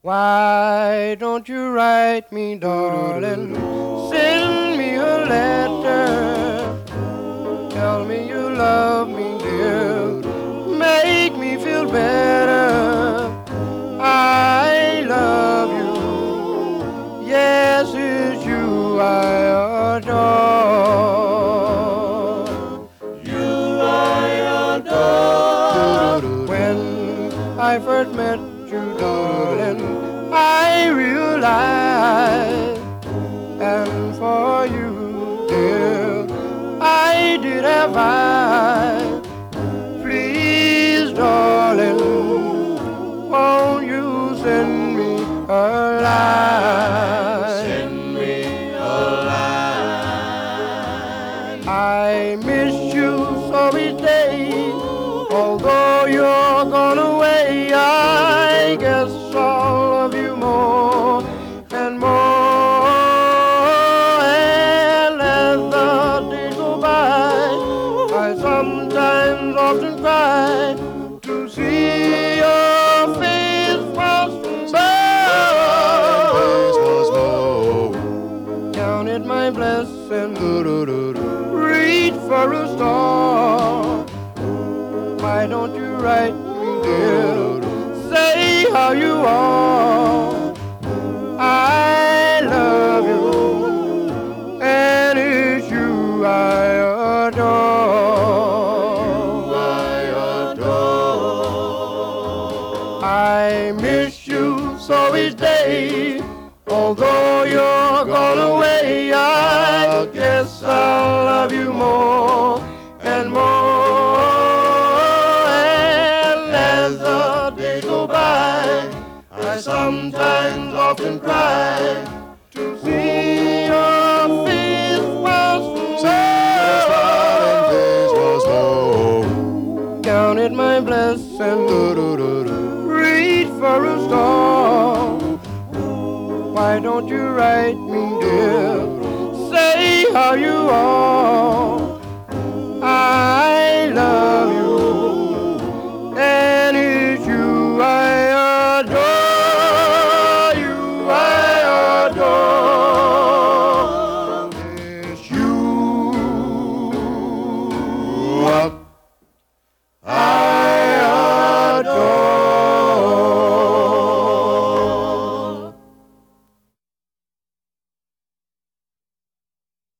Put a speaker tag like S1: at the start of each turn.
S1: Why don't you write me, darling? Send me a letter. Tell me you love me, dear. Make me feel better. I love you. Yes, it's you I adore. You I adore. When I first met you, darling, I realized, and for you, dear, I did have eyes. Please, darling, won't you send me a line? Send me a line. I miss you so each day, although you're gone away. I guess I'll love you more and more. And as the days go by, I sometimes often cry to see your face once more. Counted my blessings, reach for a star. Why don't you write me, dear? Say how you are. I love you, and it's you I adore. I adore. I miss you so each day, although you're gone away. I guess I'll love you more and more. And as the days go by, I sometimes often cry to see your face once more. Counted my blessings, reach for a star. Why don't you write me, dear? Say how you are. I love